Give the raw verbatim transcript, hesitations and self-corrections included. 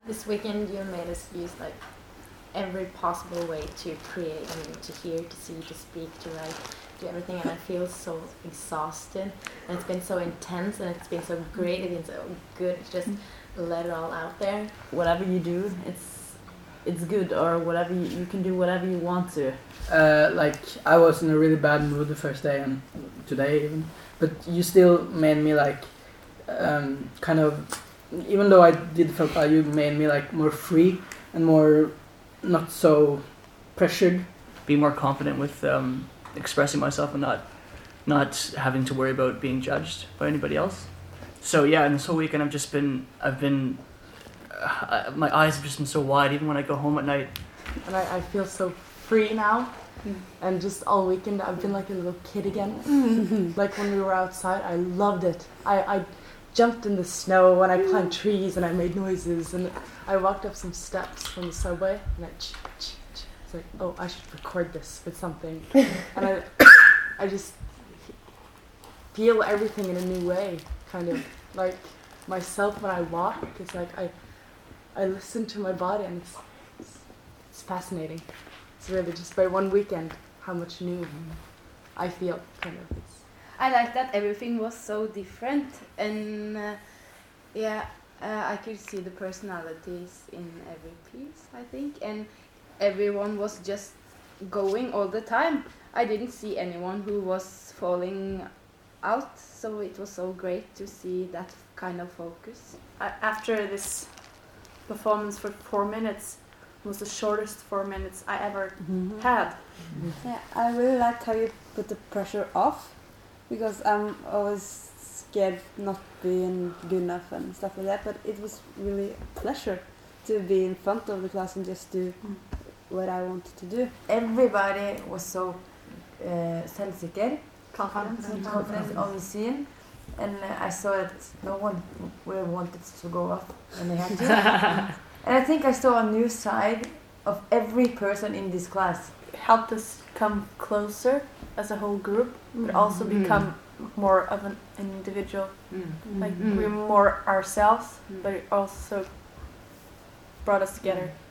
This weekend you made us use like every possible way to create, I mean, to hear, to see, to speak, to write, do everything, and I feel so exhausted, and it's been so intense, and it's been so great, it's been so good to just let it all out there. Whatever you do, it's it's good, or whatever you, you can do whatever you want to. Uh, like I was in a really bad mood the first day and today even, but you still made me like um, kind of, even though I did feel bad, you made me like more free and more not so pressured. Be more confident with um, expressing myself and not not having to worry about being judged by anybody else. So yeah, and this whole weekend I've just been I've been uh, my eyes have just been so wide even when I go home at night. And I, I feel so free now. Mm. And just all weekend I've been like a little kid again. Mm. Like when we were outside, I loved it. I, I jumped in the snow and I climbed trees and I made noises and I walked up some steps from the subway and I ch ch ch. It's like, oh, I should record this with something. And I, I just feel everything in a new way, kind of like myself when I walk. It's like I, I listen to my body and it's, it's, it's fascinating. It's really just by one weekend how much new I feel, kind of. It's I like that everything was so different, and uh, yeah, uh, I could see the personalities in every piece, I think, and everyone was just going all the time. I didn't see anyone who was falling out, so it was so great to see that kind of focus. Uh, after this performance for four minutes, it was the shortest four minutes I ever mm-hmm. had. Mm-hmm. Yeah, I really liked how you put the pressure off, because I'm always scared not being good enough and stuff like that, but it was really a pleasure to be in front of the class and just do mm. what I wanted to do. Everybody was so uh, self-secure, confident, mm-hmm. confident on the scene, and uh, I saw that no one really wanted to go off when they had to. And I think I saw a new side of every person in this class. It helped us come closer as a whole group, but also mm. become more of an individual. Mm. Like mm. we're more ourselves, mm. but it also brought us together.